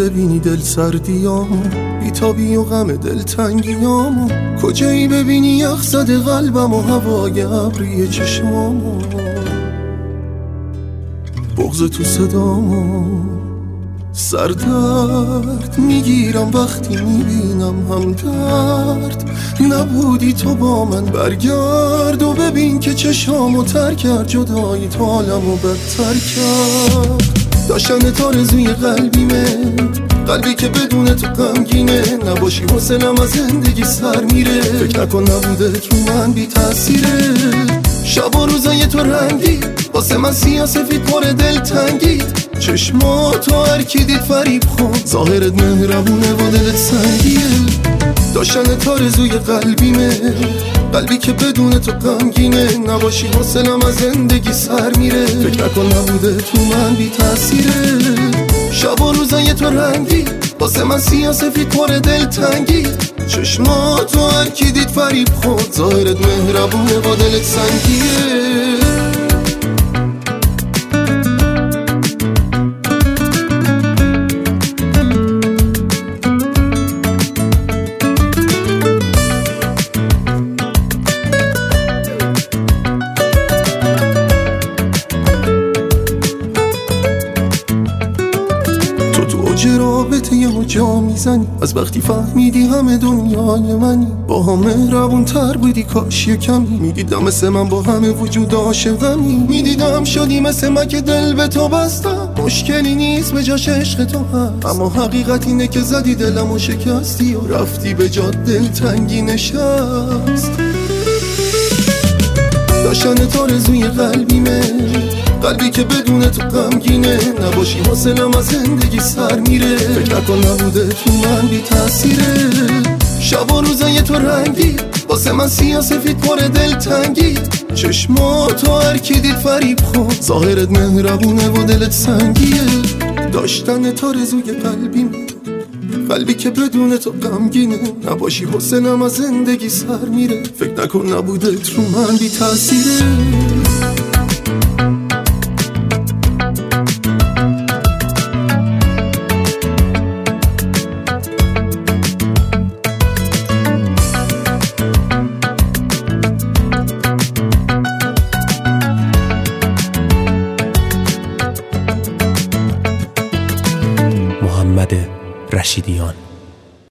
ببینی دل سردیامو، بیتابی و غم دلتنگیامو، کجایی ببینی یخ زده قلبم و هوای ابری چشمامو، بغض تو صدامو، سردرد میگیرم وقتی میبینم هم درد نبودی تو با من. برگرد و ببین که چشامو تر کرد، جدایی تو حالمو بدتر کرد. داشتن تارزوی قلبیمه، قلبی که بدون تو غمگینه، نباشی حوصلم از زندگی سر میره. فکر نکن نبوده تو من بی تأثیره. شب و روزای تو رنگی واسه من سیاه سفید پر دل تنگی. چشماتو هر کی دید فریب خورد، ظاهرت مهربونه و دلت سنگیه. داشتن تارزوی قلبیمه، قلبی که بدون تو غمگینه، نباشی حوصلم از زندگی سر میره. فکر نکن نبوده تو من بی تأثیره. شب و روزای تو رنگی واسه من سیاه سفید پر دل تنگی. چشماتو هر کی دید فریب خورد، ظاهرت مهربونه و دلت سنگیه. رابطه یه جا میزنی، از وقتی فهمیدی همه دنیای منی. با هم مهربون تر بودی کاش یکمی، میدیدم مثل من با همه وجود عاشقمی. میدیدم شدی مثل من که دل به تو بستم، مشکلی نیست به جاش عشق تو هست. اما حقیقت اینه که زدی دلمو شکستی و رفتی به جا دل تنگی نشست. داشتن تارزوی قلبیمه، قلبی که بدون تو غمگینه، نباشی حوصلم از زندگی سر میره. فکر نکن نبوده تو من بی تأثیره. شب و روزای تو رنگی واسه من سیاه سفید پر دل تنگی. چشماتو هر کی دید فریب خورد، ظاهرت مهربونه و دلت سنگیه. داشتن تارزوی قلبیمه، قلبی که بدون تو غمگینه، نباشی حوصلم از زندگی سر میره. فکر نکن نبوده تو من بی تأثیره. محمد رشیدیان.